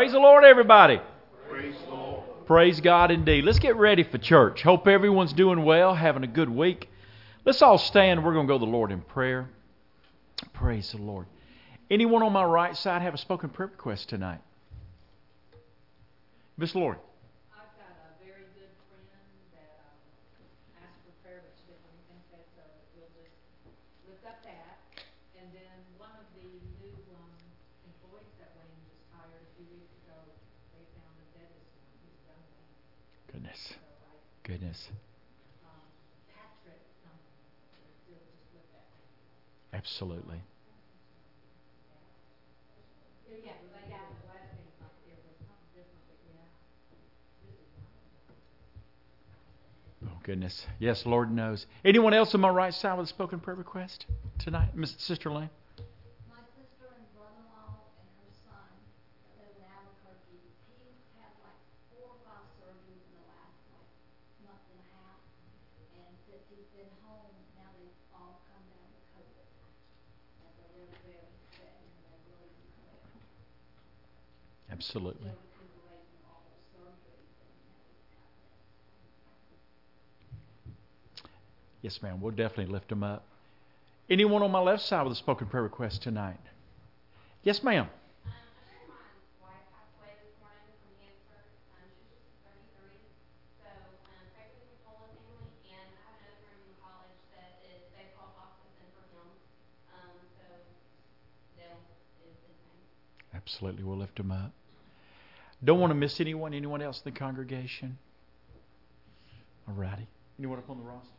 Praise the Lord, everybody. Praise the Lord. Praise God indeed. Let's get ready for church. Hope everyone's doing well, having a good week. Let's all stand. We're going to go to the Lord in prayer. Praise the Lord. Anyone on my right side have a spoken prayer request tonight? Miss Lori. I've got a very good friend that asked for prayer, but she didn't want anything said, so we'll just lift up that. And then one of the new employees that Wayne just hired a few weeks ago, they found him dead this morning. He's a young man. Goodness. So Goodness. Patrick, we'll just lift that. Absolutely. Yeah, well, they got the last thing, like it was something different, but yeah, this is not. Oh, goodness. Yes, Lord knows. Anyone else on my right side with a spoken prayer request tonight? Miss Sister Lane? My sister and brother-in-law and her son live in Albuquerque. He's had like 4 or 5 surgeries in the last month and a half. And since he's been home, now they've all come down with COVID. And so they're very sick and they really declare. Absolutely. They're recuperating all those surgeries and everything. Yes, ma'am. We'll definitely lift them up. Anyone on my left side with a spoken prayer request tonight? Yes, ma'am. A friend of mine's wife passed away this morning from cancer. She was just 33. So, pray for the whole family. And I have another friend from college that is baseball hospice and for him. So, Dale is his name. Absolutely. We'll lift them up. Don't want to miss anyone. Anyone else in the congregation? All righty. Anyone up on the roster?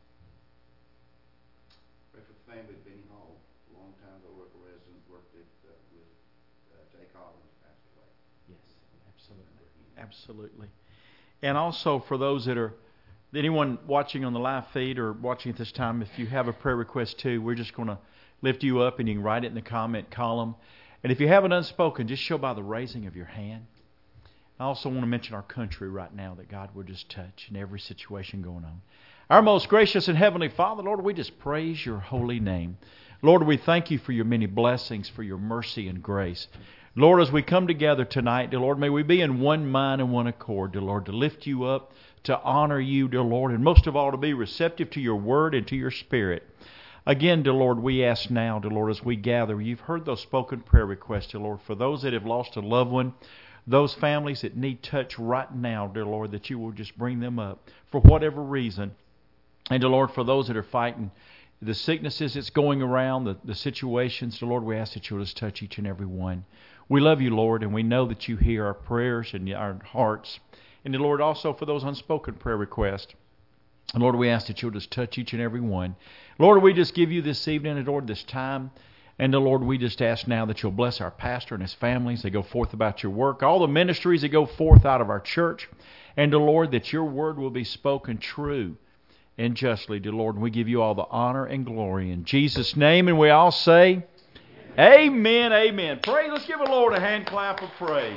Pray for the family of Benny Hall, long-time local resident, worked with Jay Collins, passed away. Yes, absolutely. Absolutely. And also for those anyone watching on the live feed or watching at this time, if you have a prayer request too, we're just going to lift you up and you can write it in the comment column. And if you have it unspoken, just show by the raising of your hand. I also want to mention our country right now, that God would just touch in every situation going on. Our most gracious and heavenly Father, Lord, we just praise your holy name. Lord, we thank you for your many blessings, for your mercy and grace. Lord, as we come together tonight, dear Lord, may we be in one mind and one accord, dear Lord, to lift you up, to honor you, dear Lord, and most of all, to be receptive to your word and to your spirit. Again, dear Lord, we ask now, dear Lord, as we gather, you've heard those spoken prayer requests, dear Lord, for those that have lost a loved one, those families that need touch right now, dear Lord, that you will just bring them up for whatever reason. And, dear Lord, for those that are fighting the sicknesses that's going around, the situations, dear Lord, we ask that you'll just touch each and every one. We love you, Lord, and we know that you hear our prayers and our hearts. And, dear Lord, also for those unspoken prayer requests, and Lord, we ask that you'll just touch each and every one. Lord, we just give you this evening, and Lord, this time. And, dear Lord, we just ask now that you'll bless our pastor and his family as they go forth about your work, all the ministries that go forth out of our church. And, dear Lord, that your word will be spoken true and justly, dear Lord. And we give you all the honor and glory in Jesus' name. And we all say, amen, amen. Praise. Let's give the Lord a hand clap of praise.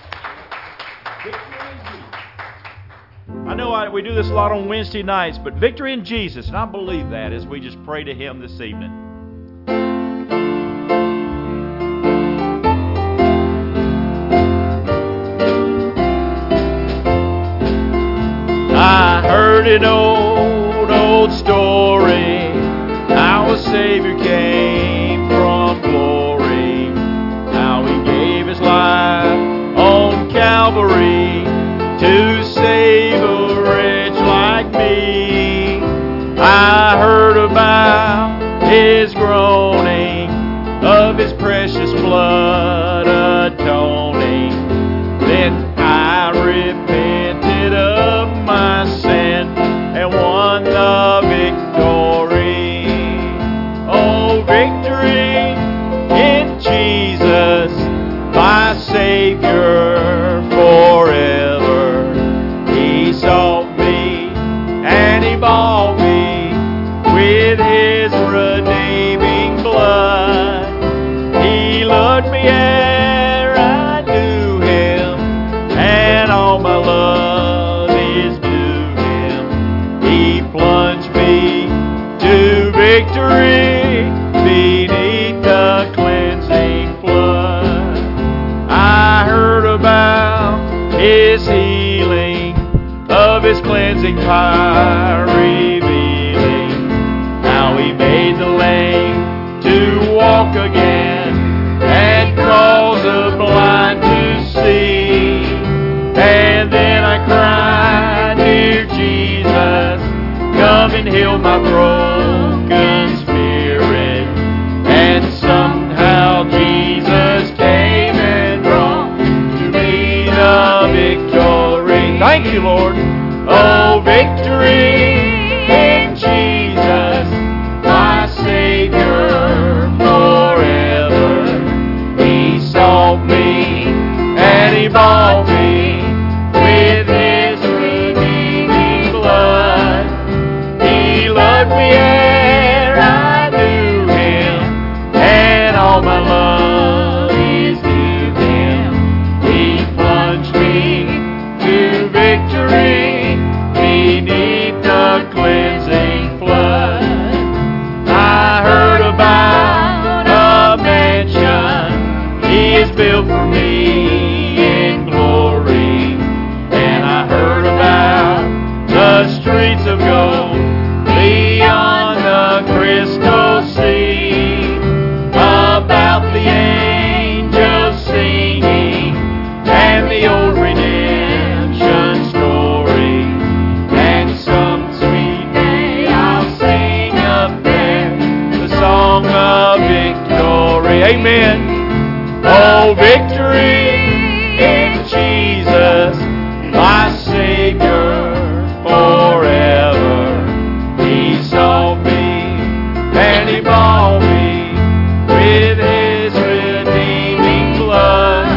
I know we do this a lot on Wednesday nights, but victory in Jesus, and I believe that as we just pray to him this evening. I heard an old story, how a Savior came from glory, how he gave his life on Calvary to save a wretch like me. I heard about his groaning, of his precious blood atoning. Then I repented of my sin and won the victory. Oh, victory in Jesus, my Savior forever. His healing of His cleansing fire, revealing how He made the lame to walk again and cause the blind to see. And then I cried, dear Jesus, come and heal my broken spirit. And somehow Jesus came and brought to me the victory. Thank you, Lord. Oh, victory in Jesus, my Savior forever. He sought me and He bought me with His redeeming blood. He loved me ere I knew Him, and all my love is to Him. He plunged me to victory beneath the cleansing flood. I heard about a mansion He has built for me in glory, and I heard about the streets of gold beyond the crystal sea, about the angels singing and the old redemption story. And some sweet day I'll sing up there the song of victory. Amen. Oh, victory in Jesus, my Savior forever. He sought me and He bought me with His redeeming blood.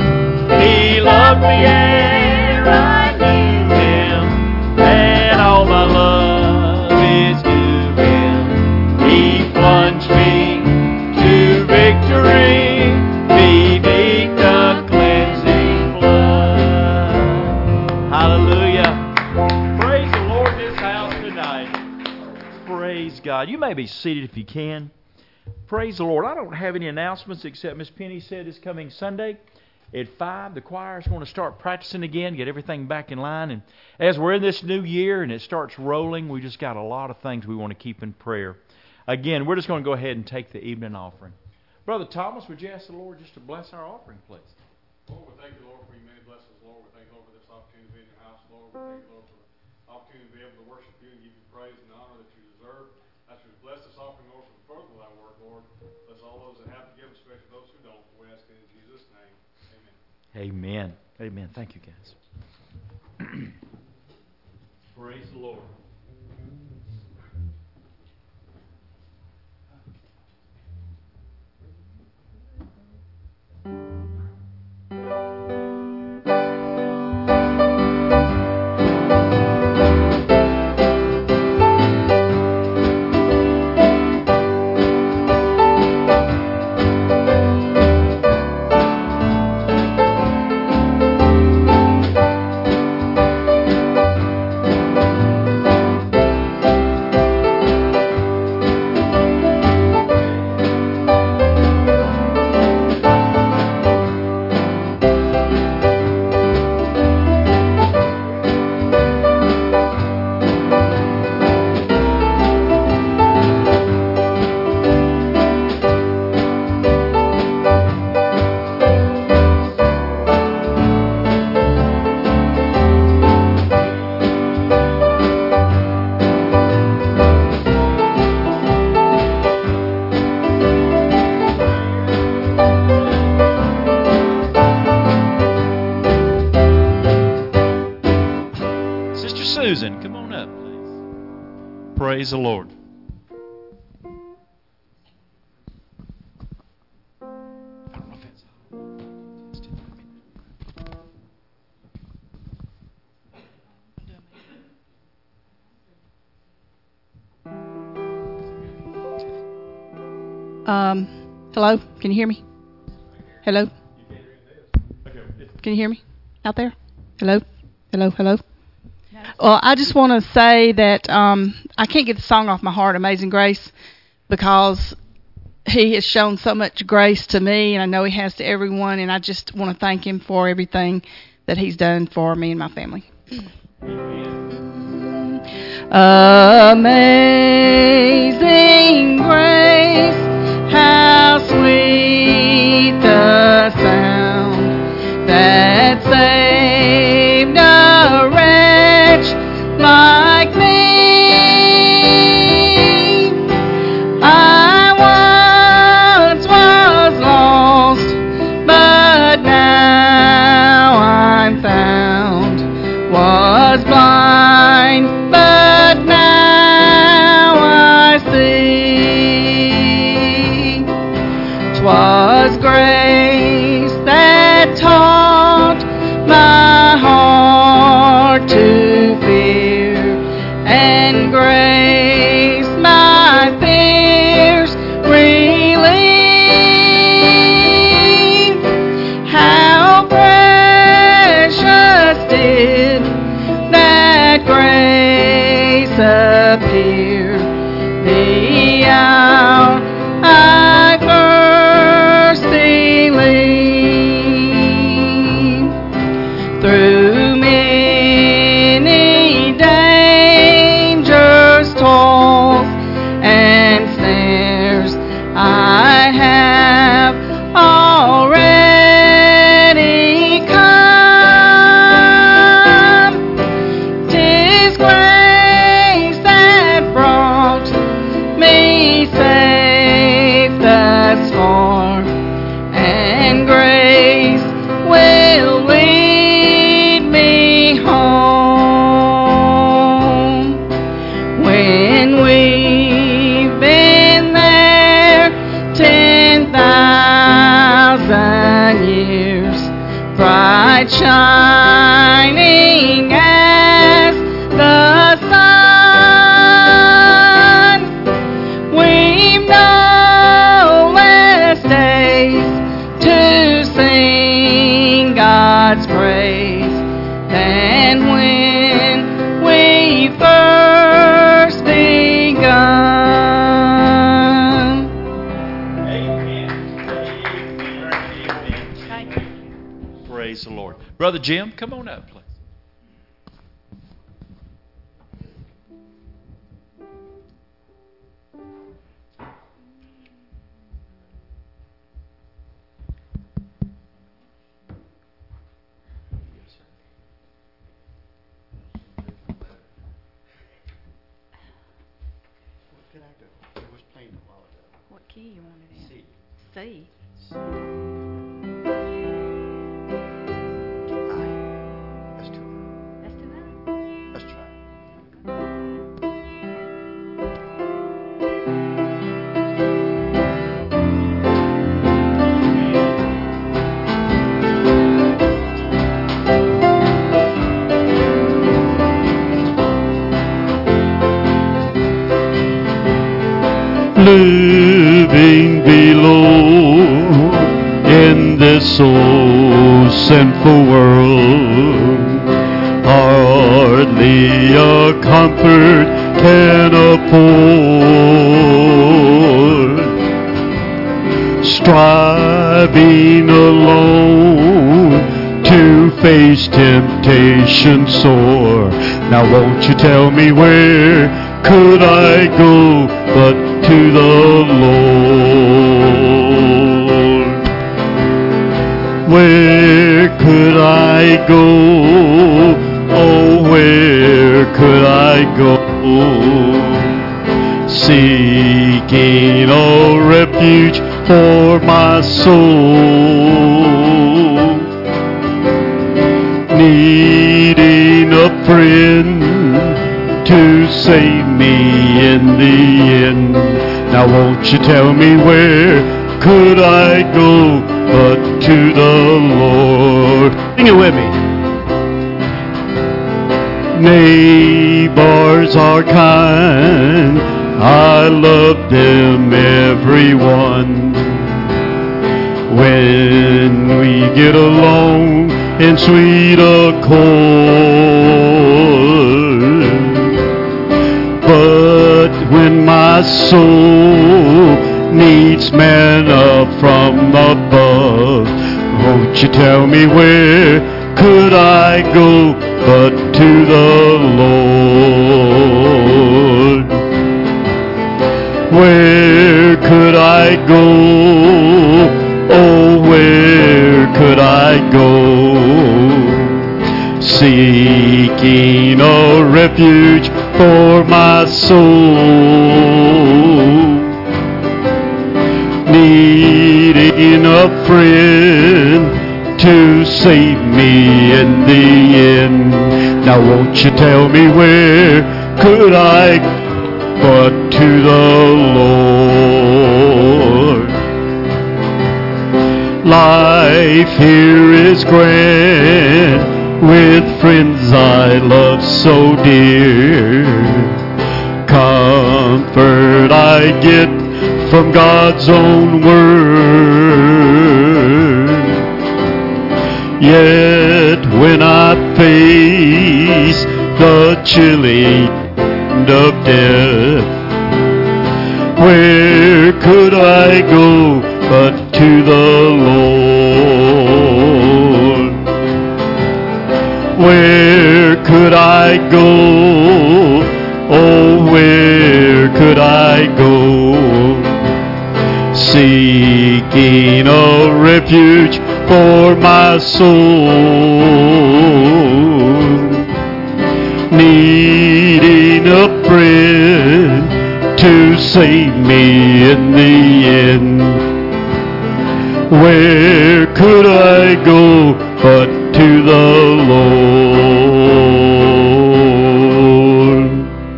He loved me ere I knew Him, and all my love is to Him. He plunged me to victory beneath the cleansing blood. Hallelujah. Praise the Lord in this house tonight. Praise God. You may be seated if you can. Praise the Lord. I don't have any announcements except Miss Penny said this coming Sunday at 5. The choir is going to start practicing again, get everything back in line. And as we're in this new year and it starts rolling, we just got a lot of things we want to keep in prayer. Again, we're just going to go ahead and take the evening offering. Brother Thomas, would you ask the Lord just to bless our offering, please? Lord, we thank you, Lord, for your many blessings, Lord. We thank you, Lord, for this opportunity to be in your house, Lord. We thank you, Lord, for the opportunity to be able to worship you and give you praise and honor that you deserve. Ask you to bless this offering, Lord, for the further of thy work, Lord. Bless all those that have to give, especially those who don't. We ask it in Jesus' name. Amen. Amen. Amen. Thank you, guys. Praise the Lord. Susan, come on up, please. Praise the Lord. I don't know if it's Hello? Can you hear me? Hello? Can you hear me out there? Hello? Hello? Hello? Well, I just want to say that I can't get the song off my heart, Amazing Grace, because He has shown so much grace to me, and I know He has to everyone, and I just want to thank Him for everything that He's done for me and my family. Amazing grace, how sweet the sound that saved a wretch like me. I once was lost, but now I'm found. Was blind, but now I see. 'Twas grace that taught my heart to fear, and grace my fears relieved. How precious did that grace appear the hour I first believed. Through many dangers, toils, and snares, I have already come. 'Tis grace that brought me safe thus far, and grace will lead me home. When we've been there 10,000 years, bright shining as the sun, we've no less days to sing God's praise than when we first begun. Amen. Praise the Lord. Brother Jim, come on up, please. What can I do? I was playing a while ago. What key you wanted in? C. C. High. That's too high. That's too high. Let's try. Living below in this old sinful world, hardly a comfort can afford. Striving alone to face temptation sore. Now won't you tell me where could I go but to the Lord? Where could I go? Oh, where could I go? Seeking a refuge for my soul, needing a friend to save me in the end. Now won't you tell me where could I go but to the Lord? Sing it with me. Neighbors are kind, I love them everyone. When we get along in sweet accord, but when my soul needs manna from above, won't you tell me where could I go but to the Lord? Where could I go? Oh, where could I go? Seeking a refuge for my soul, needing a friend to save me in the end. Now won't you tell me where could I but to the Lord? Life here is grand with friends I love so dear. Comfort I get from God's own word. Yet when I face the chilly end of death, where could I go but to the Lord? Where could I go? Oh, where could I go? Seeking a refuge for my soul, needing a friend to save me in the end. Where could I go but to the Lord?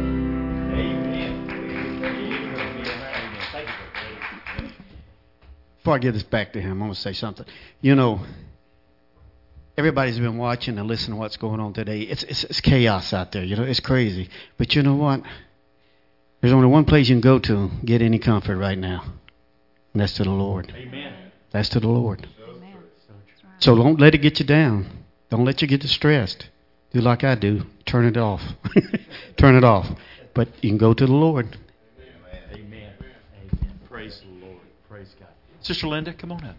Before I give this back to him, I'm going to say something. You know, everybody's been watching and listening to what's going on today. It's chaos out there. You know, it's crazy. But you know what? There's only one place you can go to get any comfort right now, and that's to the Lord. Amen. That's to the Lord. Amen. So don't let it get you down. Don't let you get distressed. Do like I do. Turn it off. Turn it off. But you can go to the Lord. Amen. Amen. Praise the Lord. Praise God. Sister Linda, come on up.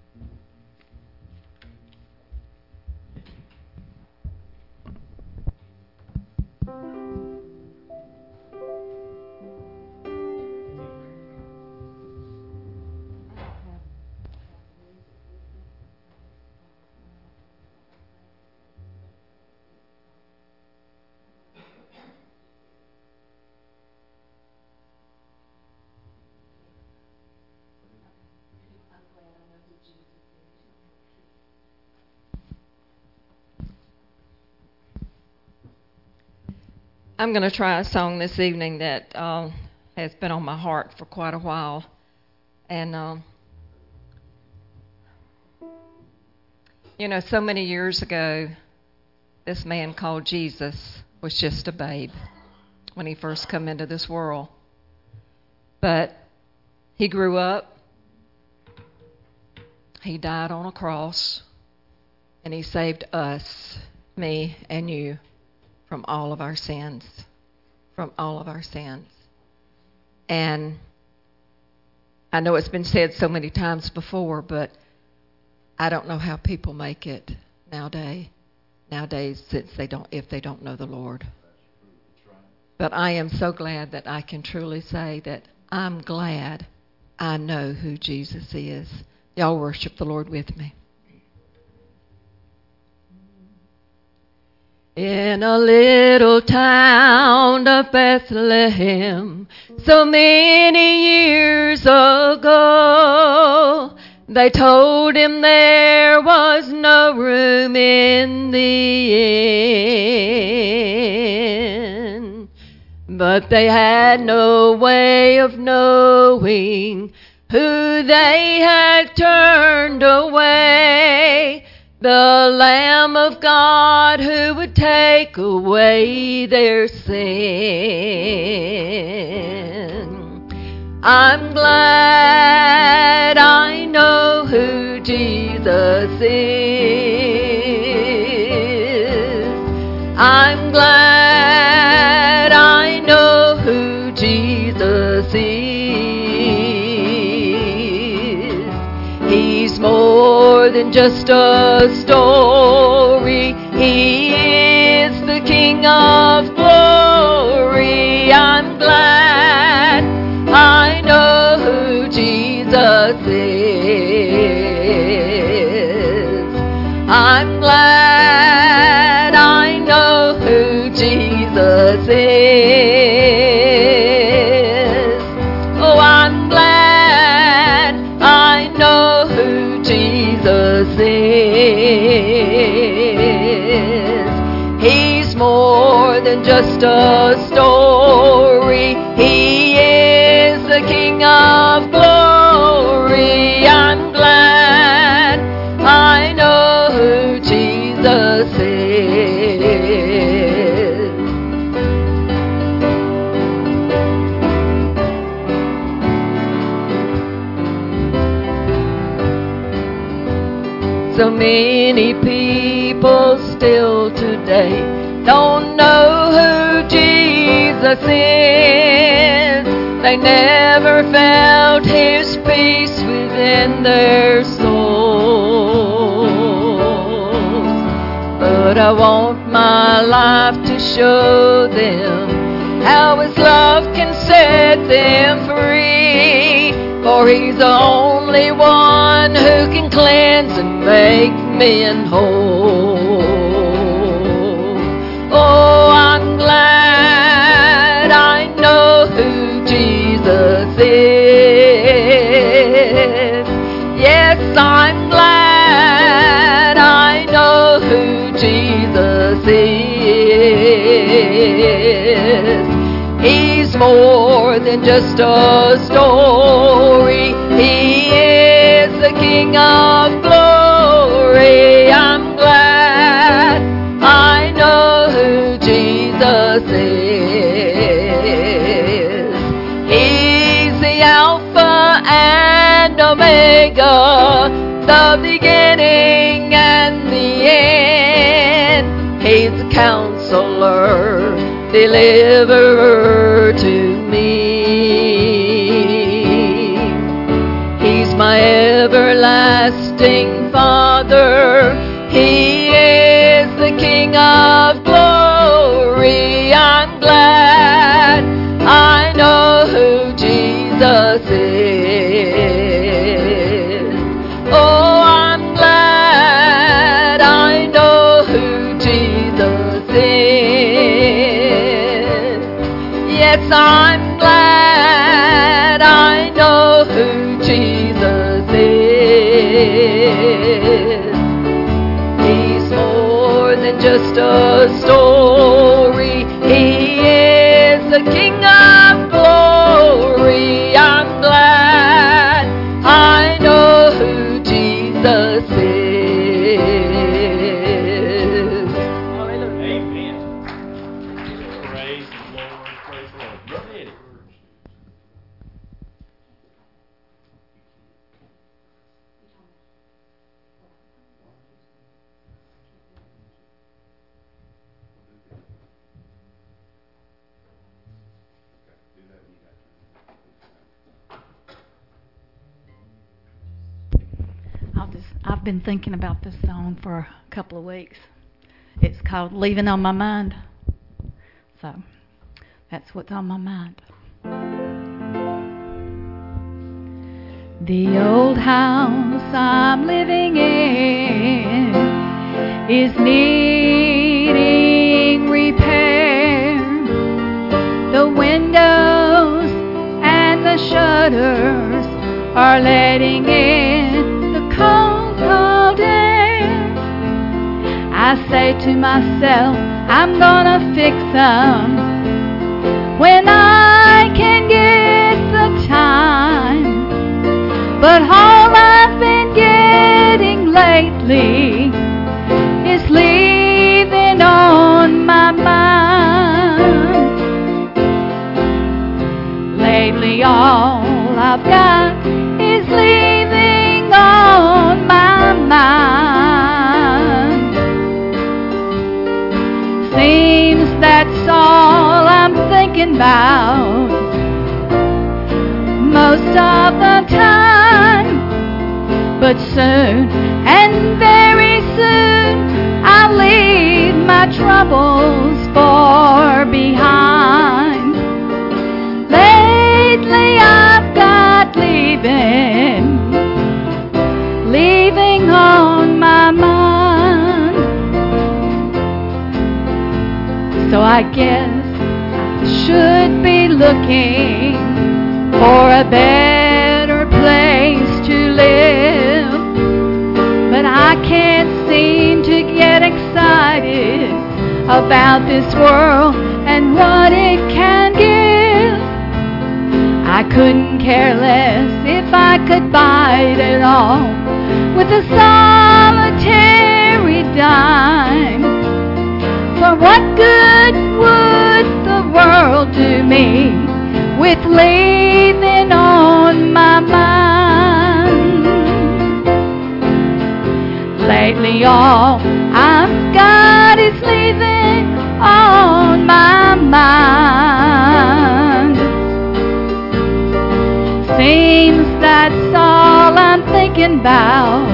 I'm going to try a song this evening that has been on my heart for quite a while. And, you know, so many years ago, this man called Jesus was just a babe when he first come into this world. But he grew up, he died on a cross, and he saved us, me and you, from all of our sins. From all of our sins. And I know it's been said so many times before, but I don't know how people make it nowadays since if they don't know the Lord. But I am so glad that I can truly say that I'm glad I know who Jesus is. Y'all worship the Lord with me. In a little town of Bethlehem, so many years ago, they told him there was no room in the inn. But they had no way of knowing who they had turned away. The Lamb of God who would take away their sin. I'm glad I know who Jesus is. I'm glad I know who Jesus is. He's more than just a story King of glory. I'm glad I know who Jesus is. I'm glad I know who Jesus is. Oh, I'm glad I know who Jesus is. He's more than just a story. He is the King of glory. I'm glad I know who Jesus is. So many people still today don't know who Jesus is. They never felt His peace within their souls. But I want my life to show them how His love can set them free. For He's the only one who can cleanse and make men whole. Oh, I'm glad I know who Jesus is. Yes, I'm glad I know who Jesus is. He's more than just a story. He is the King of glory. I'm glad I know who Jesus is. He's the Alpha and Omega, the beginning and the end. He's the Counselor, Deliverer to me. He's my everlasting Father. He is the King of glory. I'm glad I know who Jesus is. Oh, I'm glad I know who Jesus is. Yes, I'm glad I know who Jesus is. He's more than just a story. He is the King of glory. I'm glad I know who Jesus is. Hallelujah. Amen. Praise the Lord. Praise the Lord. Brother Eddie. Do that when you got I've been thinking about this song for a couple of weeks. It's called Leaving on My Mind. So that's what's on my mind. The old house I'm living in is needing repair. The windows and the shutters are letting in the cold, cold air. I say to myself, I'm gonna fix them when I can get the time. But all I've been getting lately is leaving on my mind. Lately all I've got is leaving on my mind. Seems that's all I'm thinking about most of the time. But soon, and very soon, I'll leave my my troubles far behind. Lately I've got leaving on my mind. So I guess I should be looking for a better place to live. But I can't seem to get excited about this world and what it can give. I couldn't care less if I could bite it all with a solitary dime. For what good would the world do me with leaving on my mind? Lately all I've got is leaving on my mind. Seems that's all I'm thinking about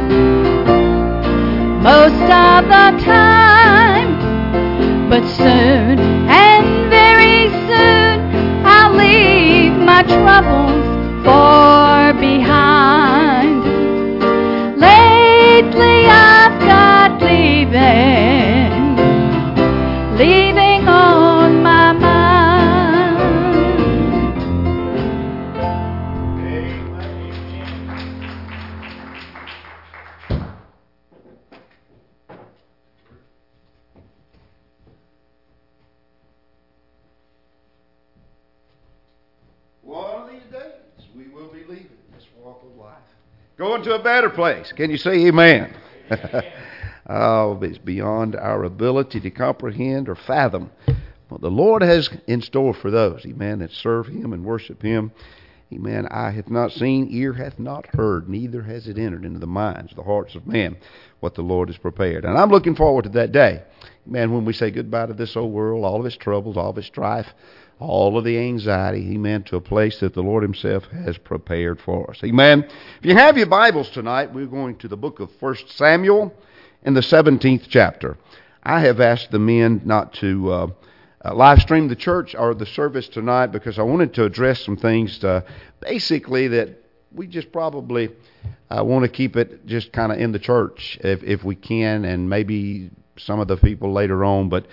most of the time. But soon, and very soon, I'll leave my troubles far behind. Lately I've got leaving on my mind. One of these days, we will be leaving this walk of life, going to a better place. Can you say amen? Oh, it's beyond our ability to comprehend or fathom what the Lord has in store for those, amen, that serve Him and worship Him. Amen. Eye hath not seen, ear hath not heard, neither has it entered into the minds, the hearts of man, what the Lord has prepared. And I'm looking forward to that day, amen, when we say goodbye to this old world, all of its troubles, all of its strife, all of the anxiety, amen, to a place that the Lord Himself has prepared for us. Amen. If you have your Bibles tonight, we're going to the book of 1 Samuel in the 17th chapter. I have asked the men not to live stream the church or the service tonight because I wanted to address some things basically that we just probably want to keep it just kind of in the church if we can, and maybe some of the people later on, but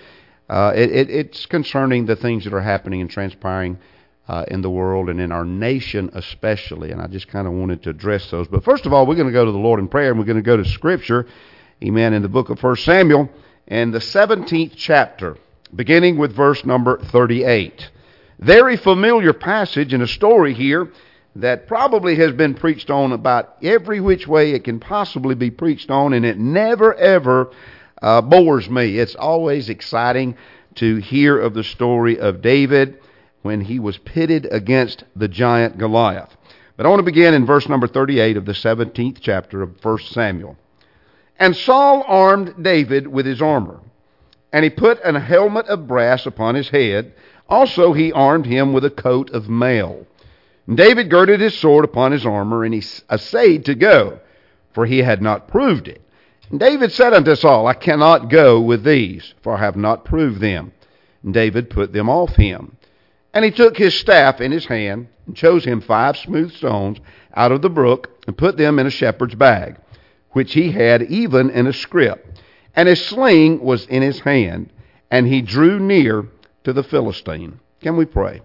it's concerning the things that are happening and transpiring in the world and in our nation especially, and I just kind of wanted to address those. But first of all, we're going to go to the Lord in prayer, and we're going to go to Scripture, amen, in the book of 1 Samuel, and the 17th chapter, beginning with verse number 38. Very familiar passage and a story here that probably has been preached on about every which way it can possibly be preached on, and it never, ever bores me. It's always exciting to hear of the story of David when he was pitted against the giant Goliath. But I want to begin in verse number 38 of the 17th chapter of 1 Samuel. And Saul armed David with his armor, and he put a helmet of brass upon his head. Also he armed him with a coat of mail. And David girded his sword upon his armor, and he essayed to go, for he had not proved it. And David said unto Saul, I cannot go with these, for I have not proved them. And David put them off him. And he took his staff in his hand, and chose him 5 smooth stones out of the brook, and put them in a shepherd's bag, which he had even in a scrip. And his sling was in his hand, and he drew near to the Philistine. Can we pray?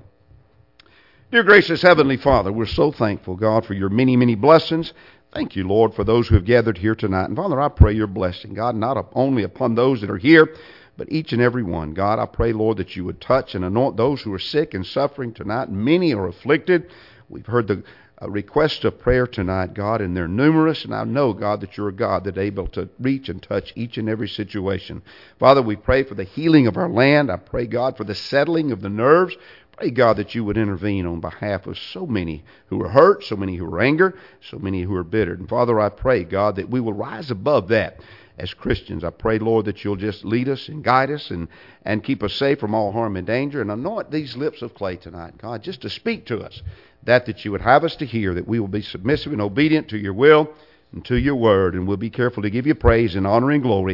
Dear gracious Heavenly Father, we're so thankful, God, for your many, many blessings. Thank you, Lord, for those who have gathered here tonight. And Father, I pray your blessing, God, not only upon those that are here, but each and every one. God, I pray, Lord, that you would touch and anoint those who are sick and suffering tonight. Many are afflicted. We've heard the requests of prayer tonight, God, and they're numerous, and I know, God, that you're a God that's able to reach and touch each and every situation. Father, we pray for the healing of our land. I pray, God, for the settling of the nerves. Pray, God, that you would intervene on behalf of so many who are hurt, so many who are angry, so many who are bitter. And Father, I pray, God, that we will rise above that as Christians. I pray, Lord, that you'll just lead us and guide us and keep us safe from all harm and danger. And anoint these lips of clay tonight, God, just to speak to us that you would have us to hear, that we will be submissive and obedient to your will and to your word, and we'll be careful to give you praise and honor and glory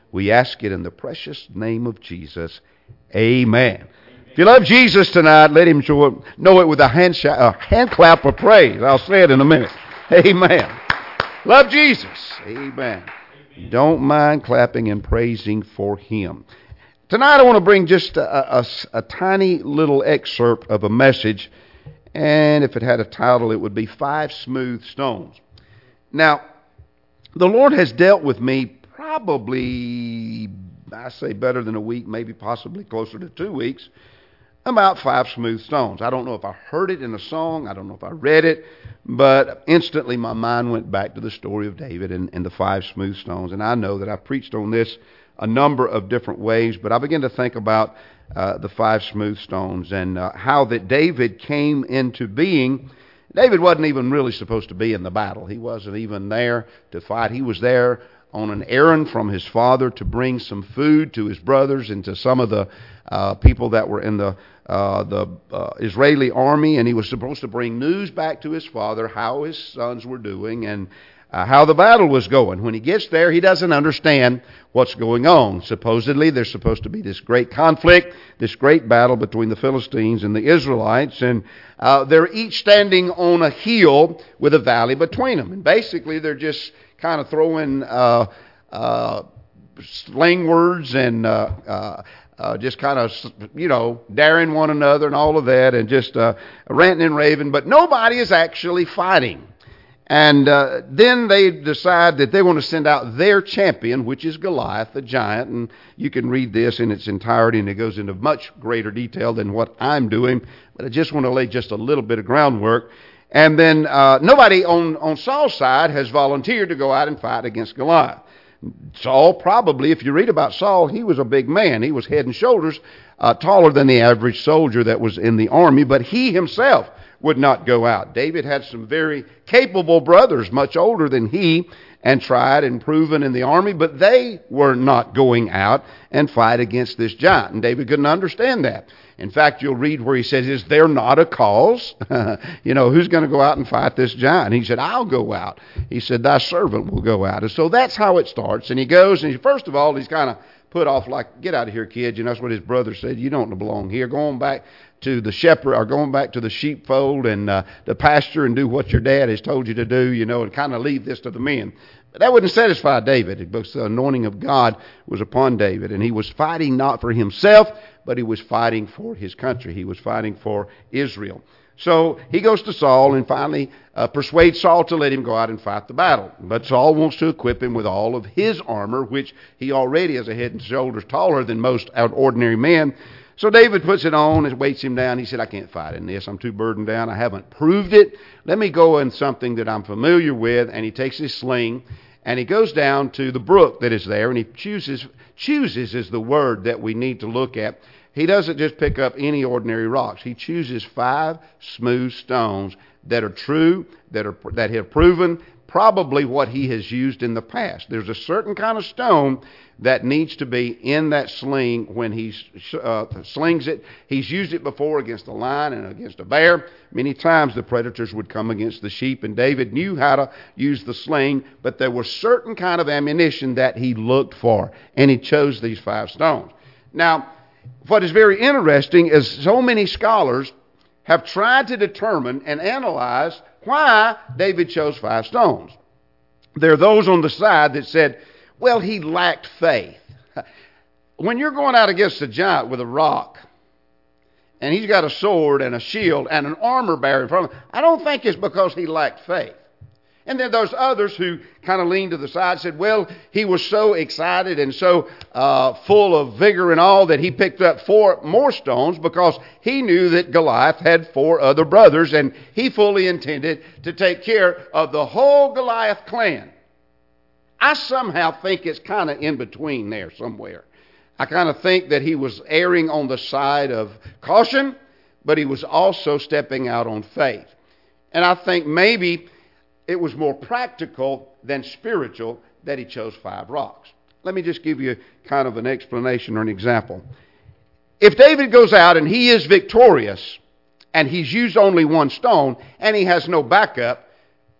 We ask it in the precious name of Jesus. Amen. If you love Jesus tonight, let him know it with a hand clap of praise. I'll say it in a minute. Amen. Love Jesus. Amen. Don't mind clapping and praising for him. Tonight I want to bring just a tiny little excerpt of a message, and if it had a title, it would be 5 Smooth Stones. Now, the Lord has dealt with me probably, I say better than a week, maybe possibly closer to 2 weeks, about 5 smooth stones. I don't know if I heard it in a song, I don't know if I read it, but instantly my mind went back to the story of David and the 5 smooth stones. And I know that I preached on this a number of different ways, but I began to think about the 5 smooth stones and how that David came into being. David wasn't even really supposed to be in the battle. He wasn't even there to fight. He was there on an errand from his father to bring some food to his brothers and to some of the people that were in the Israeli army, and he was supposed to bring news back to his father how his sons were doing and how the battle was going. When he gets there, he doesn't understand what's going on. Supposedly, there's supposed to be this great conflict, this great battle between the Philistines and the Israelites, and they're each standing on a hill with a valley between them. And basically, they're just kind of throwing slang words and just kind of, daring one another and all of that, and just ranting and raving. But nobody is actually fighting. And then they decide that they want to send out their champion, which is Goliath, the giant. And you can read this in its entirety, and it goes into much greater detail than what I'm doing. But I just want to lay just a little bit of groundwork. And then nobody on Saul's side has volunteered to go out and fight against Goliath. Saul probably, if you read about Saul, he was a big man. He was head and shoulders taller than the average soldier that was in the army, but he himself would not go out. David had some very capable brothers, much older than he, and tried and proven in the army, but they were not going out and fight against this giant. And David couldn't understand that. In fact, you'll read where he says, "Is there not a cause?" Who's going to go out and fight this giant? He said, "I'll go out." He said, "Thy servant will go out." And so that's how it starts. And he goes, and first of all, he's kind of put off like, "Get out of here, kid." That's what his brother said. "You don't belong here. Go on back to the shepherd, or going back to the sheepfold and the pasture, and do what your dad has told you to do, and kind of leave this to the men." But that wouldn't satisfy David, because the anointing of God was upon David, and he was fighting not for himself, but he was fighting for his country. He was fighting for Israel. So he goes to Saul and finally persuades Saul to let him go out and fight the battle. But Saul wants to equip him with all of his armor, which he already is a head and shoulders taller than most ordinary men. So David puts it on and weights him down. He said, "I can't fight in this. I'm too burdened down. I haven't proved it. Let me go in something that I'm familiar with." And he takes his sling and he goes down to the brook that is there, and he chooses is the word that we need to look at. He doesn't just pick up any ordinary rocks. He chooses 5 smooth stones that are true, that have proven probably what he has used in the past. There's a certain kind of stone that needs to be in that sling when he slings it. He's used it before against a lion and against a bear. Many times the predators would come against the sheep, and David knew how to use the sling, but there was certain kind of ammunition that he looked for, and he chose these 5 stones. Now, what is very interesting is so many scholars have tried to determine and analyze why David chose 5 stones. There are those on the side that said, well, he lacked faith. When you're going out against a giant with a rock, and he's got a sword and a shield and an armor bearer in front of him, I don't think it's because he lacked faith. And then there's others who kind of leaned to the side and said, well, he was so excited and so full of vigor and all that he picked up 4 more stones because he knew that Goliath had 4 other brothers, and he fully intended to take care of the whole Goliath clan. I somehow think it's kind of in between there somewhere. I kind of think that he was erring on the side of caution, but he was also stepping out on faith. And I think maybe it was more practical than spiritual that he chose 5 rocks. Let me just give you kind of an explanation or an example. If David goes out and he is victorious and he's used only 1 stone and he has no backup,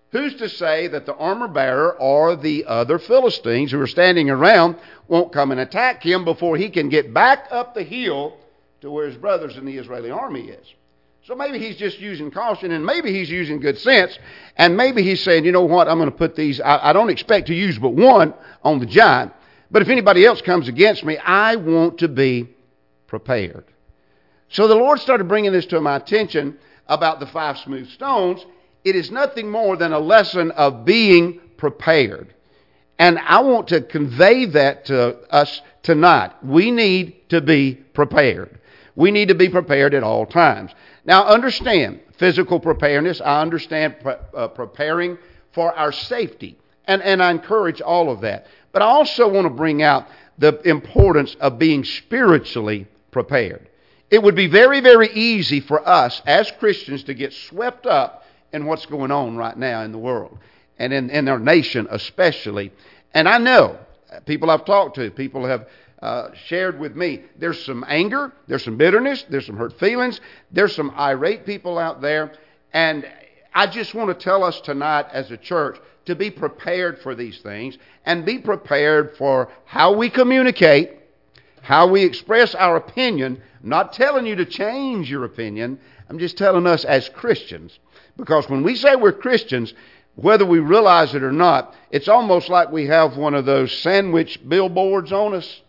who's to say that the armor bearer or the other Philistines who are standing around won't come and attack him before he can get back up the hill to where his brothers in the Israeli army is? So maybe he's just using caution, and maybe he's using good sense, and maybe he's saying, you know what, I'm going to put these, I don't expect to use but one on the giant, but if anybody else comes against me, I want to be prepared. So the Lord started bringing this to my attention about the 5 smooth stones. It is nothing more than a lesson of being prepared. And I want to convey that to us tonight. We need to be prepared. We need to be prepared at all times. Now understand, physical preparedness, I understand preparing for our safety. And I encourage all of that. But I also want to bring out the importance of being spiritually prepared. It would be very, very easy for us as Christians to get swept up in what's going on right now in the world. And in our nation especially. And I know, people I've talked to, people have shared with me, there's some anger, there's some bitterness, there's some hurt feelings, there's some irate people out there. And I just want to tell us tonight as a church to be prepared for these things and be prepared for how we communicate, how we express our opinion. I'm not telling you to change your opinion. I'm just telling us as Christians. Because when we say we're Christians, whether we realize it or not, it's almost like we have one of those sandwich billboards on us.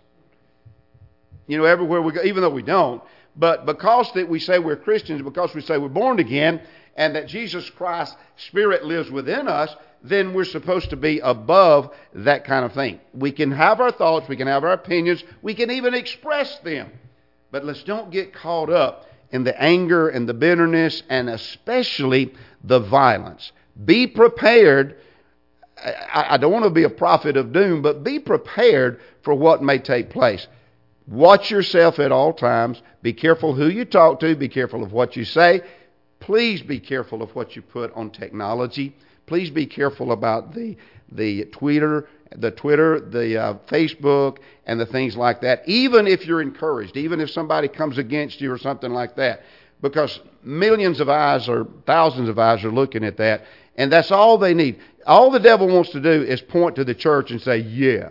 You know, everywhere we go, even though we don't. But because that we say we're Christians, because we say we're born again, and that Jesus Christ's Spirit lives within us, then we're supposed to be above that kind of thing. We can have our thoughts, we can have our opinions, we can even express them. But let's don't get caught up in the anger and the bitterness and especially the violence. Be prepared. I don't want to be a prophet of doom, but be prepared for what may take place. Watch yourself at all times. Be careful who you talk to. Be careful of what you say. Please be careful of what you put on technology. Please be careful about the Twitter, the Facebook, and the things like that. Even if you're encouraged, even if somebody comes against you or something like that, because millions of eyes or thousands of eyes are looking at that, and that's all they need. All the devil wants to do is point to the church and say, yeah,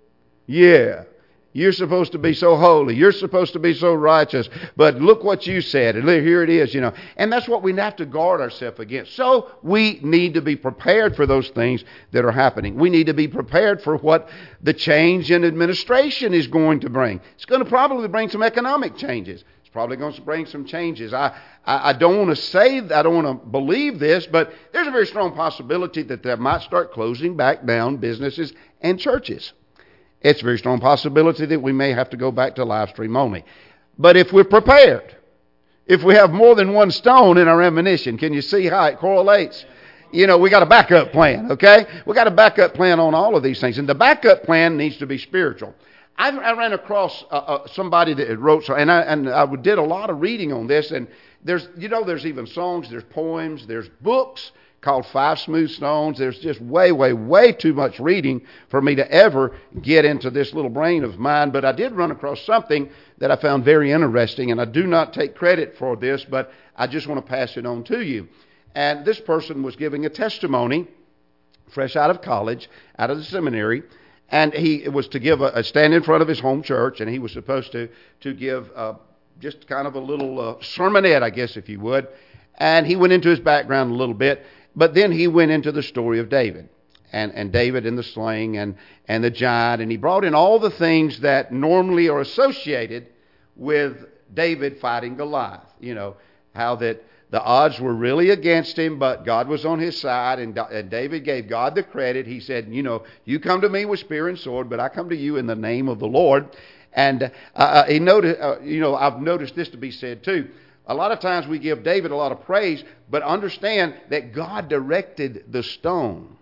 you're supposed to be so holy. You're supposed to be so righteous. But look what you said. And here it is, you know. And that's what we have to guard ourselves against. So we need to be prepared for those things that are happening. We need to be prepared for what the change in administration is going to bring. It's going to probably bring some economic changes. It's probably going to bring some changes. I don't want to say, I don't want to believe this, but there's a very strong possibility that they might start closing back down businesses and churches. It's a very strong possibility that we may have to go back to live stream only. But if we're prepared, if we have more than one stone in our ammunition, can you see how it correlates? You know, we got a backup plan, okay? We got a backup plan on all of these things. And the backup plan needs to be spiritual. I ran across somebody that wrote, and I did a lot of reading on this. And there's even songs, there's poems, there's books called 5 Smooth Stones. There's just way too much reading for me to ever get into this little brain of mine. But I did run across something that I found very interesting, and I do not take credit for this, but I just want to pass it on to you. And this person was giving a testimony, fresh out of college, out of the seminary, and he was to give a stand in front of his home church, and he was supposed to give just kind of a little sermonette, I guess, if you would. And he went into his background a little bit. But then he went into the story of David, and David in the sling and the giant, and he brought in all the things that normally are associated with David fighting Goliath. You know, how that the odds were really against him, but God was on his side, and David gave God the credit. He said, you know, you come to me with spear and sword, but I come to you in the name of the Lord. And he noticed, I've noticed this to be said too. A lot of times we give David a lot of praise, but understand that God directed the stone.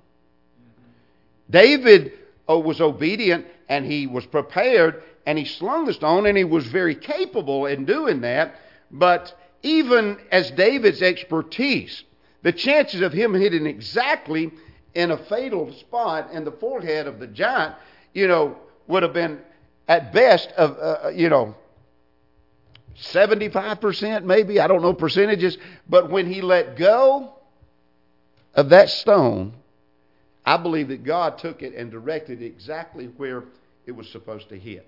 David was obedient, and he was prepared, and he slung the stone, and he was very capable in doing that. But even as David's expertise, the chances of him hitting exactly in a fatal spot in the forehead of the giant, would have been at best of, 75% maybe, I don't know percentages, but when he let go, of that stone, I believe that God took it and directed it exactly where it was supposed to hit.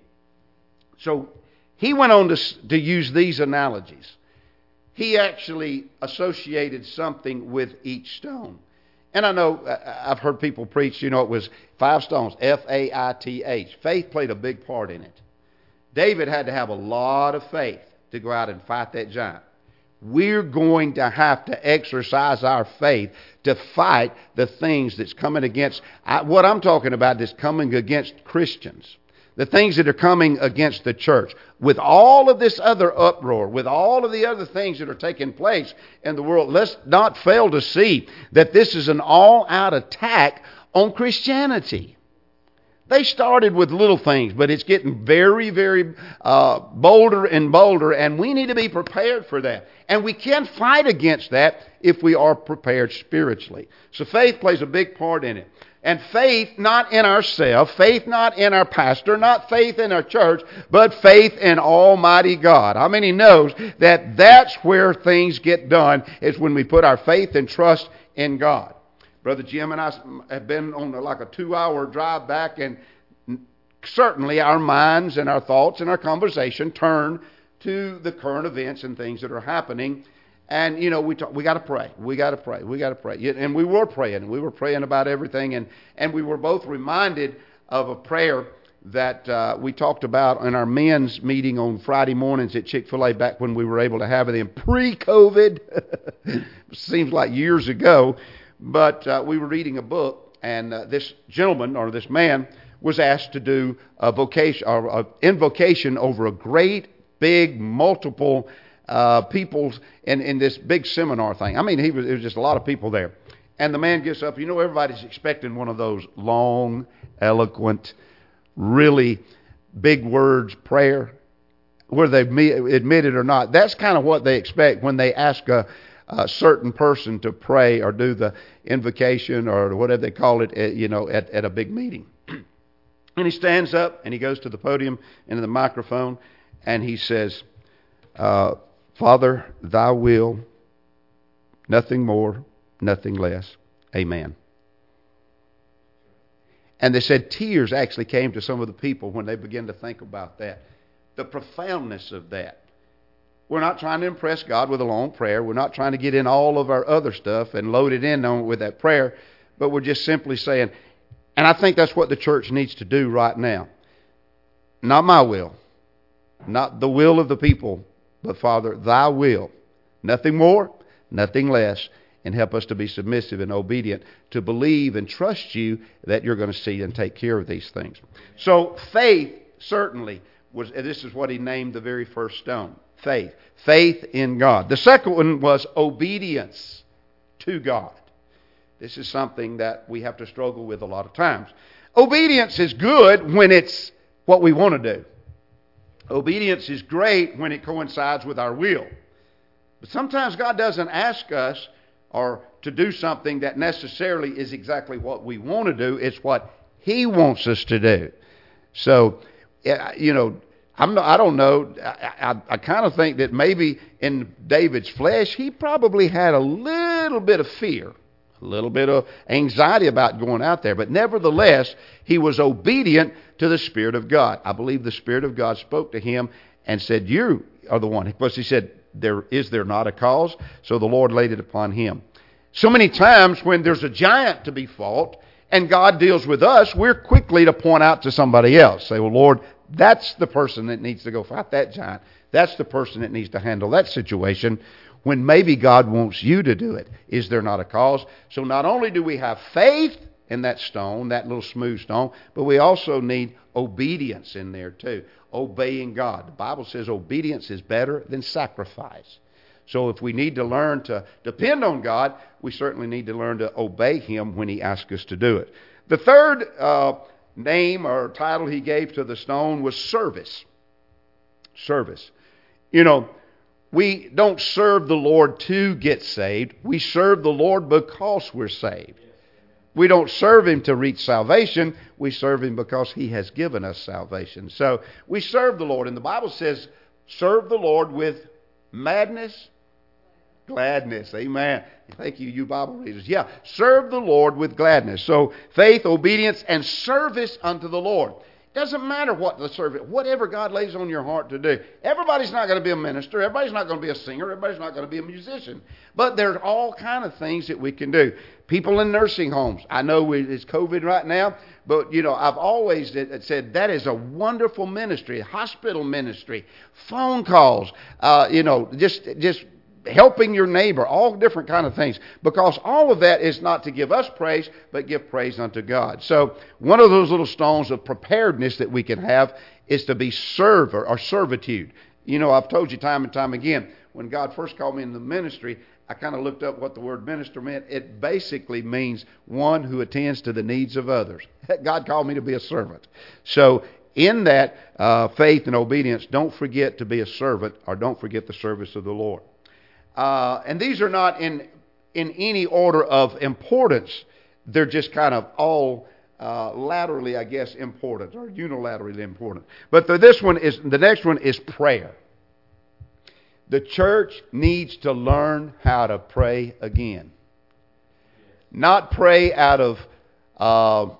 So he went on to use these analogies. He actually associated something with each stone. And I know I've heard people preach, it was 5 stones, F-A-I-T-H. Faith played a big part in it. David had to have a lot of faith to go out and fight that giant. We're going to have to exercise our faith to fight the things that's coming against. What I'm talking about is coming against Christians. The things that are coming against the church. With all of this other uproar, with all of the other things that are taking place in the world, let's not fail to see that this is an all-out attack on Christianity. They started with little things, but it's getting very, very bolder and bolder, and we need to be prepared for that. And we can fight against that if we are prepared spiritually. So faith plays a big part in it. And faith not in ourselves, faith not in our pastor, not faith in our church, but faith in Almighty God. How many knows that that's where things get done, is when we put our faith and trust in God? Brother Jim and I have been on like a 2-hour drive back, and certainly our minds and our thoughts and our conversation turn to the current events and things that are happening. And, we got to pray. We got to pray. We got to pray. And we were praying. We were praying about everything. And we were both reminded of a prayer that we talked about in our men's meeting on Friday mornings at Chick-fil-A back when we were able to have it in pre-COVID. Seems like years ago. But we were reading a book, and this gentleman or this man was asked to do a vocation or an invocation over a great big multiple people in this big seminar thing. I mean, it was just a lot of people there. And the man gets up. Everybody's expecting one of those long, eloquent, really big words prayer, whether they admit it or not. That's kind of what they expect when they ask a certain person to pray or do the invocation or whatever they call it, at a big meeting. And he stands up and he goes to the podium and to the microphone and he says, Father, thy will, nothing more, nothing less. Amen. And they said tears actually came to some of the people when they began to think about that. The profoundness of that. We're not trying to impress God with a long prayer. We're not trying to get in all of our other stuff and load it in on with that prayer. But we're just simply saying, and I think that's what the church needs to do right now. Not my will. Not the will of the people. But Father, thy will. Nothing more, nothing less. And help us to be submissive and obedient, to believe and trust you that you're going to see and take care of these things. So faith certainly was, this is what he named the very first stone. Faith. Faith in God. The second one was obedience to God. This is something that we have to struggle with a lot of times. Obedience is good when it's what we want to do. Obedience is great when it coincides with our will. But sometimes God doesn't ask us or to do something that necessarily is exactly what we want to do. It's what He wants us to do. So, I don't know. I kind of think that maybe in David's flesh, he probably had a little bit of fear, a little bit of anxiety about going out there. But nevertheless, he was obedient to the Spirit of God. I believe the Spirit of God spoke to him and said, you are the one. Plus he said, is there not a cause? So the Lord laid it upon him. So many times when there's a giant to be fought and God deals with us, we're quickly to point out to somebody else. Say, well, Lord, that's the person that needs to go fight that giant. That's the person that needs to handle that situation, when maybe God wants you to do it. Is there not a cause? So not only do we have faith in that stone, that little smooth stone, but we also need obedience in there too. Obeying God. The Bible says obedience is better than sacrifice. So if we need to learn to depend on God, we certainly need to learn to obey Him when He asks us to do it. The third name or title He gave to the stone was service. Service. We don't serve the Lord to get saved. We serve the Lord because we're saved. We don't serve Him to reach salvation. We serve Him because He has given us salvation. So we serve the Lord. And the Bible says, serve the Lord with madness Gladness. Amen. Thank you, you Bible readers. Yeah, serve the Lord with gladness. So faith, obedience, and service unto the Lord. Doesn't matter what the service, whatever God lays on your heart to do. Everybody's not going to be a minister. Everybody's not going to be a singer. Everybody's not going to be a musician. But there's all kind of things that we can do. People in nursing homes. I know it's COVID right now, but I've always said that is a wonderful ministry, hospital ministry, phone calls, just helping your neighbor, all different kind of things, because all of that is not to give us praise, but give praise unto God. So one of those little stones of preparedness that we can have is to be server or servitude. I've told you time and time again, when God first called me in the ministry, I kind of looked up what the word minister meant. It basically means one who attends to the needs of others. God called me to be a servant. So in that faith and obedience, don't forget to be a servant, or don't forget the service of the Lord. And these are not in any order of importance. They're just kind of all laterally, I guess, important, or unilaterally important. But the next one is prayer. The church needs to learn how to pray again. Not pray out of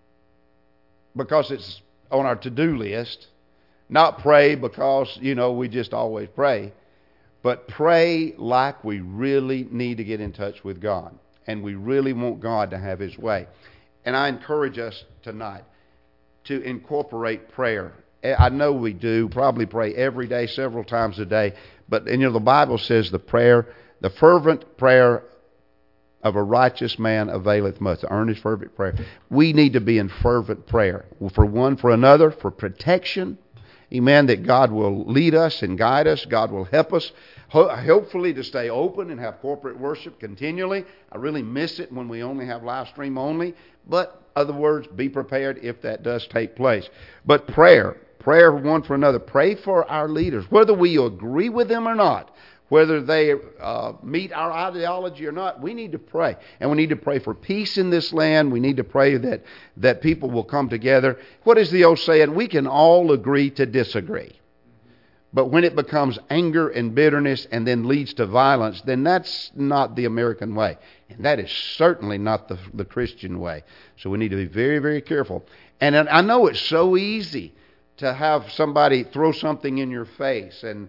because it's on our to-do list. Not pray because we just always pray. But pray like we really need to get in touch with God. And we really want God to have His way. And I encourage us tonight to incorporate prayer. I know we do, probably pray every day, several times a day. But the Bible says the fervent prayer of a righteous man availeth much. The earnest, fervent prayer. We need to be in fervent prayer. For one, for another, for protection. Amen, that God will lead us and guide us. God will help us, hopefully, to stay open and have corporate worship continually. I really miss it when we only have live stream only. But, in other words, be prepared if that does take place. But prayer one for another. Pray for our leaders, whether we agree with them or not. Whether they meet our ideology or not, we need to pray. And we need to pray for peace in this land. We need to pray that people will come together. What is the old saying? We can all agree to disagree. But when it becomes anger and bitterness and then leads to violence, then that's not the American way. And that is certainly not the Christian way. So we need to be very, very careful. And I know it's so easy to have somebody throw something in your face and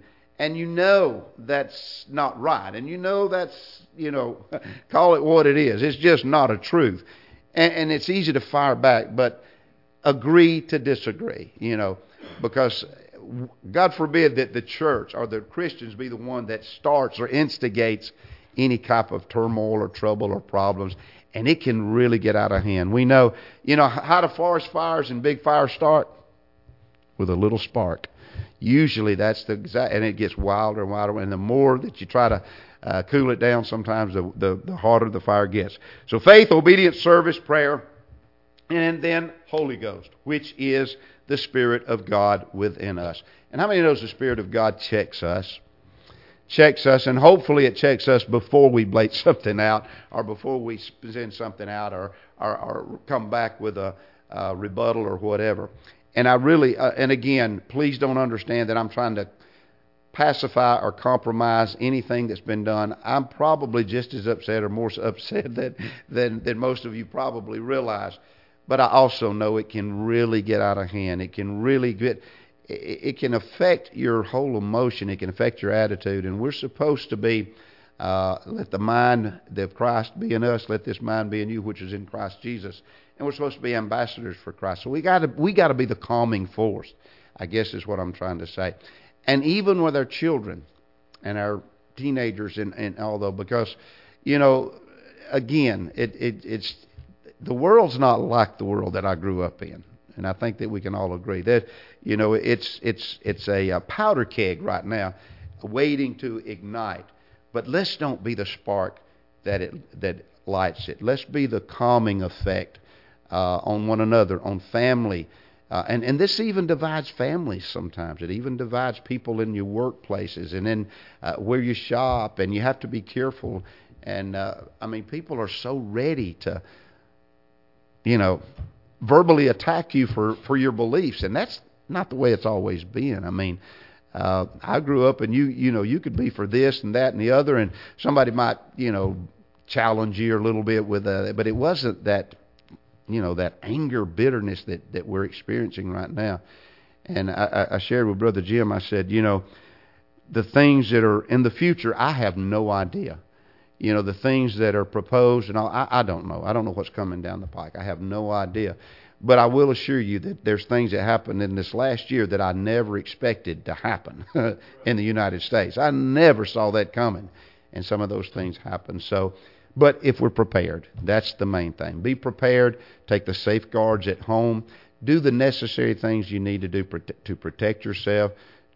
that's not right. And that's, call it what it is. It's just not a truth. And it's easy to fire back, but agree to disagree, because God forbid that the church or the Christians be the one that starts or instigates any type of turmoil or trouble or problems. And it can really get out of hand. We know, how do forest fires and big fires start? With a little spark. Usually that's and it gets wilder and wilder, and the more that you try to cool it down, sometimes the harder the fire gets. So faith, obedience, service, prayer, and then Holy Ghost, which is the Spirit of God within us. And how many knows the Spirit of God checks us? Checks us, and hopefully it checks us before we blate something out, or before we send something out, or come back with a rebuttal or whatever. And I really, and again, please don't understand that I'm trying to pacify or compromise anything that's been done. I'm probably just as upset or more upset than most of you probably realize. But I also know it can really get out of hand. It can really it can affect your whole emotion. It can affect your attitude. And we're supposed to be, let the mind of Christ be in us. Let this mind be in you, which is in Christ Jesus. And we're supposed to be ambassadors for Christ. So we got to be the calming force, I guess is what I'm trying to say. And even with our children and our teenagers and although, because, again, it's the world's not like the world that I grew up in. And I think that we can all agree that, it's a powder keg right now waiting to ignite. But let's don't be the spark that lights it. Let's be the calming effect on one another, on family. And this even divides families sometimes. It even divides people in your workplaces and in where you shop, and you have to be careful. And, people are so ready to, verbally attack you for your beliefs, and that's not the way it's always been. I grew up, and you could be for this and that and the other, and somebody might, challenge you a little bit with but it wasn't that, that anger, bitterness that we're experiencing right now. And I shared with Brother Jim, I said, the things that are in the future, I have no idea. The things that are proposed and all, I don't know. I don't know what's coming down the pike. I have no idea. But I will assure you that there's things that happened in this last year that I never expected to happen in the United States. I never saw that coming. And some of those things happen. So, but if we're prepared, that's the main thing. Be prepared. Take the safeguards at home. Do the necessary things you need to do to protect yourself.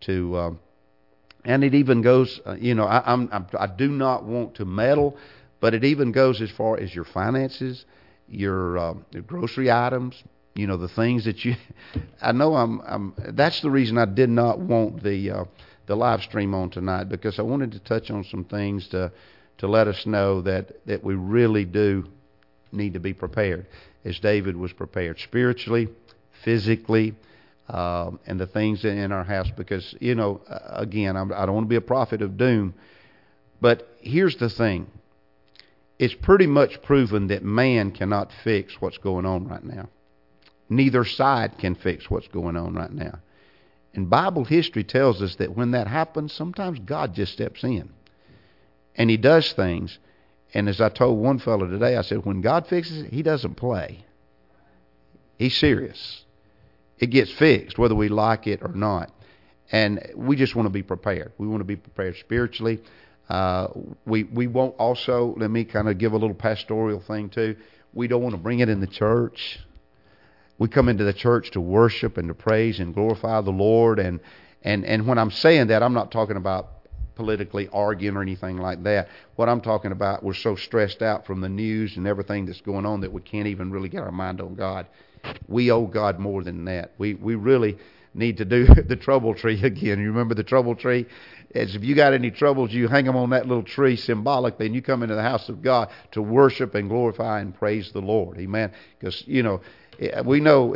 And it even goes, I do not want to meddle, but it even goes as far as your finances, your grocery items, the things that you. I know that's the reason I did not want the live stream on tonight, because I wanted to touch on some things to let us know that we really do need to be prepared, as David was prepared spiritually, physically. And the things in our house, because, again, I don't want to be a prophet of doom, but here's the thing. It's pretty much proven that man cannot fix what's going on right now. Neither side can fix what's going on right now. And Bible history tells us that when that happens, sometimes God just steps in. And He does things. And as I told one fellow today, I said, when God fixes it, He doesn't play. He's serious. It gets fixed, whether we like it or not. And we just want to be prepared. We want to be prepared spiritually. We won't also, let me kind of give a little pastoral thing too. We don't want to bring it in the church. We come into the church to worship and to praise and glorify the Lord. And when I'm saying that, I'm not talking about politically arguing or anything like that. What I'm talking about, we're so stressed out from the news and everything that's going on that we can't even really get our mind on God. We owe God more than that. We really need to do the trouble tree again. You remember the trouble tree? As if you got any troubles, you hang them on that little tree symbolically, and you come into the house of God to worship and glorify and praise the Lord. Amen. Because, we know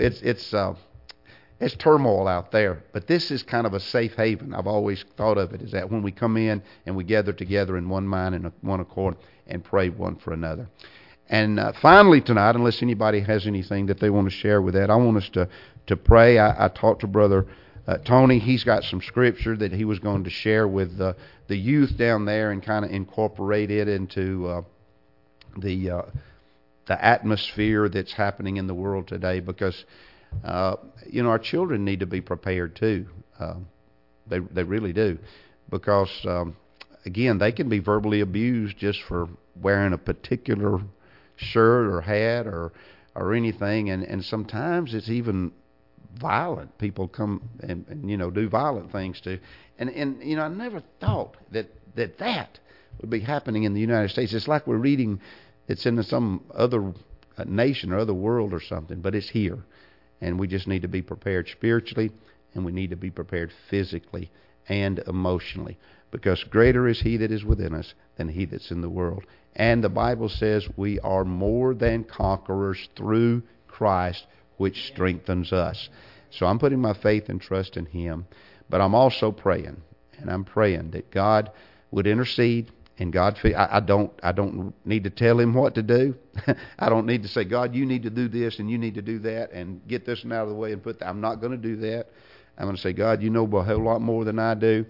it's turmoil out there, but this is kind of a safe haven. I've always thought of it as that, when we come in and we gather together in one mind and one accord and pray one for another. And finally tonight, unless anybody has anything that they want to share with that, I want us to pray. I talked to Brother Tony. He's got some scripture that he was going to share with the youth down there and kind of incorporate it into the atmosphere that's happening in the world today, because our children need to be prepared too. They really do, because again, they can be verbally abused just for wearing a particular shirt or hat or anything, and sometimes it's even violent. People come and do violent things too, and I never thought that would be happening in the United States. It's like we're reading it's in some other nation or other world or something, but it's here, and we just need to be prepared spiritually, and we need to be prepared physically and emotionally, because greater is He that is within us than he that's in the world. And the Bible says we are more than conquerors through Christ, which strengthens us. So I'm putting my faith and trust in Him, but I'm also praying, and I'm praying that God would intercede. And God, I don't need to tell Him what to do. I don't need to say, God, you need to do this and you need to do that and get this one out of the way and put that. I'm not going to do that. I'm going to say, God, you know a whole lot more than I do.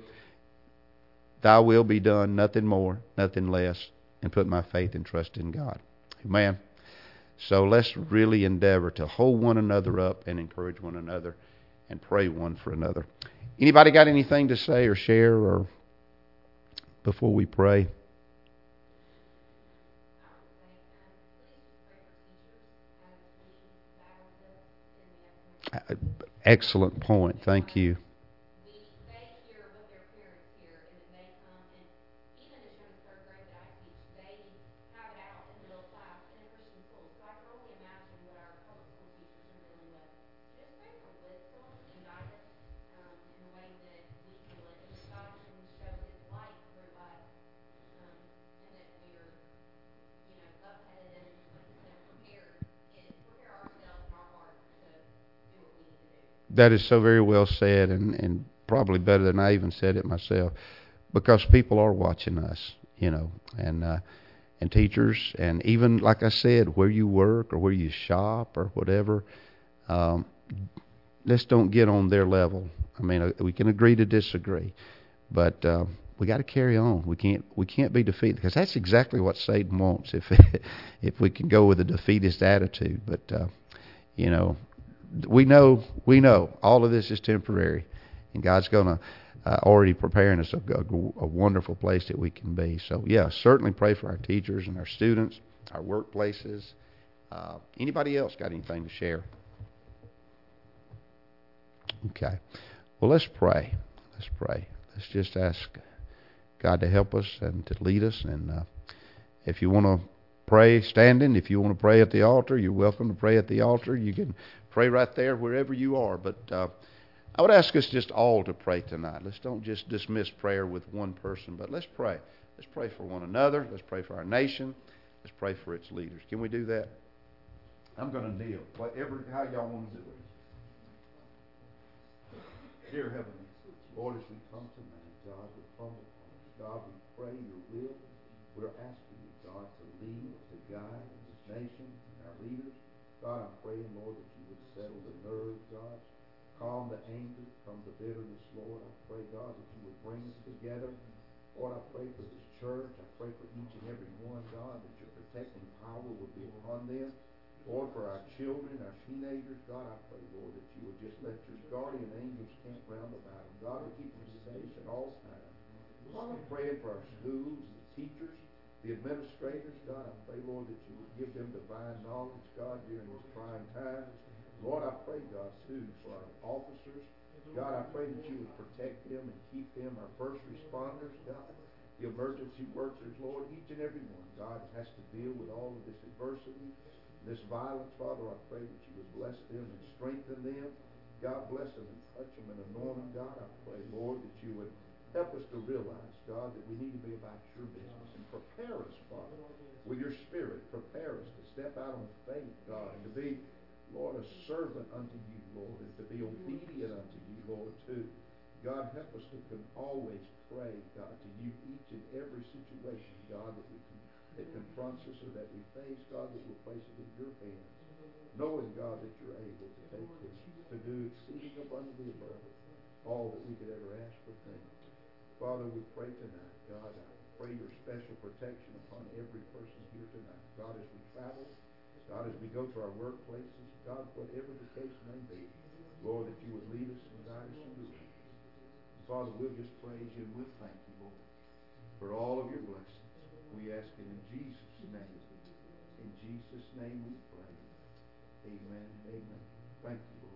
Thy will be done, nothing more, nothing less, and put my faith and trust in God. Amen. So let's really endeavor to hold one another up and encourage one another and pray one for another. Anybody got anything to say or share or before we pray? Excellent point. Thank you. That is so very well said, and probably better than I even said it myself, because people are watching us, and teachers, and even, like I said, where you work or where you shop or whatever, let's don't get on their level. I mean, we can agree to disagree, but we got to carry on. We can't be defeated, because that's exactly what Satan wants. If we can go with a defeatist attitude, but we know all of this is temporary, and God's going to already preparing us a wonderful place that we can be. So, yeah, certainly pray for our teachers and our students, our workplaces. Anybody else got anything to share? Okay. Well, let's pray. Let's pray. Let's just ask God to help us and to lead us. And if you want to pray standing, if you want to pray at the altar, you're welcome to pray at the altar. You can pray right there wherever you are. But I would ask us just all to pray tonight. Let's don't just dismiss prayer with one person, but let's pray. Let's pray for one another. Let's pray for our nation. Let's pray for its leaders. Can we do that? I'm going to kneel. Whatever, how y'all want to do it. Dear Heavenly Lord, as we come tonight, God, with humble hearts, God, we pray your will. We're asking you, God, to lead, to guide this nation and our leaders. God, I'm praying, Lord, that you would settle the nerves, God. Calm the anger, calm the bitterness, Lord. I pray, God, that you would bring us together. Lord, I pray for this church. I pray for each and every one, God, that your protecting power would be upon them. Lord, for our children, our teenagers, God, I pray, Lord, that you would just let your guardian angels camp round about them. God, to keep them safe at all times. God, I'm praying for our schools, the teachers, the administrators. God, I pray, Lord, that you would give them divine knowledge, God, during this trying time. Lord, I pray, God, too, for our officers. God, I pray that you would protect them and keep them, our first responders, God, the emergency workers, Lord, each and every one, God, has to deal with all of this adversity, this violence. Father, I pray that you would bless them and strengthen them. God, bless them and touch them and anoint them. God, I pray, Lord, that you would help us to realize, God, that we need to be about your business, and prepare us, Father, with your Spirit. Prepare us to step out on faith, God, and to be, Lord, a servant unto you, Lord, and to be obedient unto you, Lord, too. God, help us to always pray, God, to you each and every situation, God, that confronts us or that we face, God, that we'll place it in your hands, knowing, God, that you're able to take this, to do exceeding abundantly above all that we could ever ask or think. Father, we pray tonight, God, I pray your special protection upon every person here tonight. God, as we travel, God, as we go to our workplaces, God, whatever the case may be, Lord, that you would lead us and guide us in the way. Father, we'll just praise you and we'll thank you, Lord, for all of your blessings. We ask it in Jesus' name. In Jesus' name we pray. Amen. Amen. Thank you, Lord.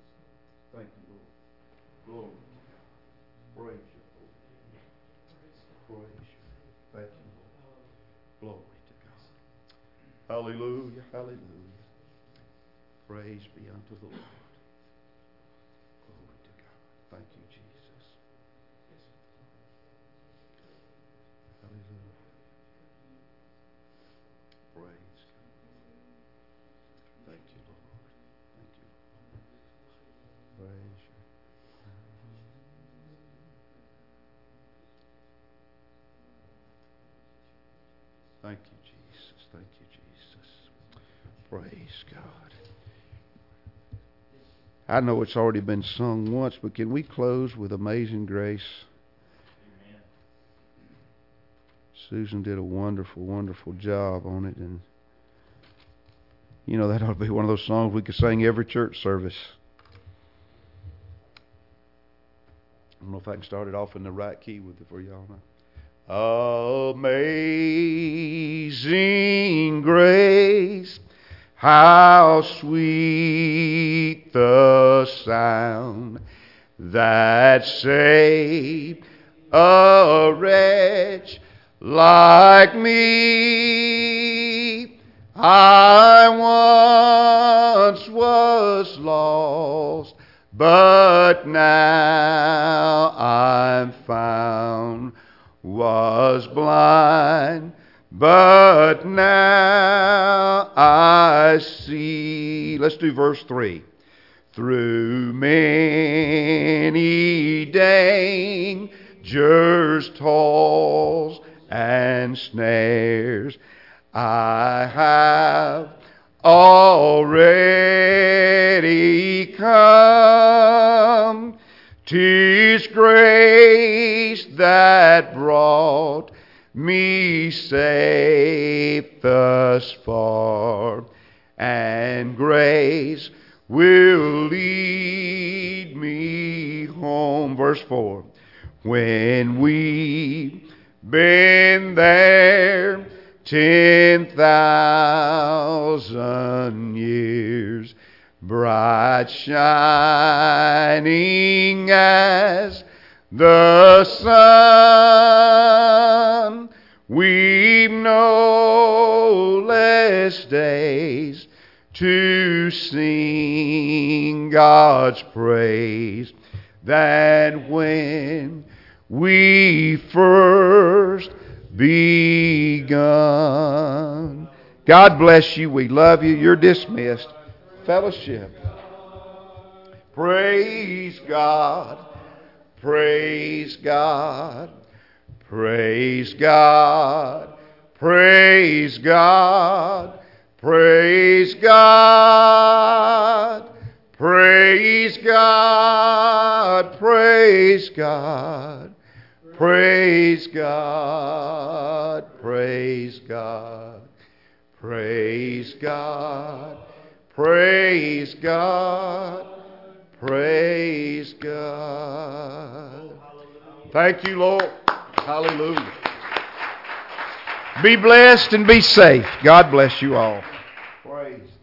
Thank you, Lord. Glory to God. Praise you, Lord. Praise you. Thank you, Lord. Glory to God. Hallelujah. Hallelujah. Praise be unto the Lord. Glory to God. Thank you, Jesus. Hallelujah. Praise God. Thank you, Lord. Thank you, Lord. Praise you. Thank you, Jesus. Thank you, Jesus. Praise God. I know it's already been sung once, but can we close with Amazing Grace? Amen. Susan did a wonderful, wonderful job on it, and that ought to be one of those songs we could sing every church service. I don't know if I can start it off in the right key with it for y'all now. Amazing grace, how sweet the sound that saved a wretch like me. I once was lost, but now I'm found. Was blind, but now I see. Let's do verse 3. through many dangers, toils, and snares. I have already come. 'Tis grace that brought me safe thus far, and grace will lead me home. Verse 4. When we've been there 10,000 years, bright shining as the sun, we've no less days to sing God's praise than when we first begun. God bless you. We love you. You're dismissed. Fellowship. Praise God. Praise God. Praise God. Praise God. Praise God. Praise God. Praise God. Praise God. Praise God. Praise God. Praise God. Praise God. Thank you, Lord. Hallelujah. Be blessed and be safe. God bless you all. Praise